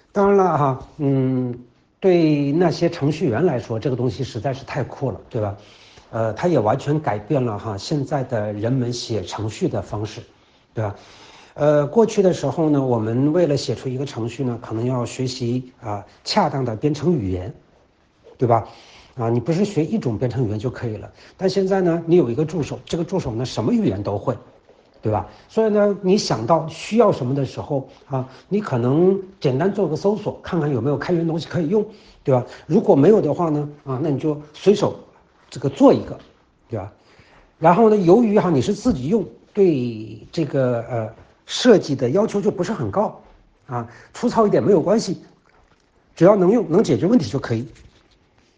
当然了哈，对那些程序员来说，这个东西实在是太酷了，对吧？它也完全改变了哈现在的人们写程序的方式，对吧？过去的时候呢，我们为了写出一个程序呢，可能要学习恰当的编程语言，对吧？你不是学一种编程语言就可以了。但现在呢，你有一个助手，这个助手呢什么语言都会，对吧？所以呢，你想到需要什么的时候你可能简单做个搜索，看看有没有开源东西可以用，对吧？如果没有的话呢，那你就随手这个做一个，对吧？然后呢，由于你是自己用，对这个设计的要求就不是很高，粗糙一点没有关系，只要能用能解决问题就可以。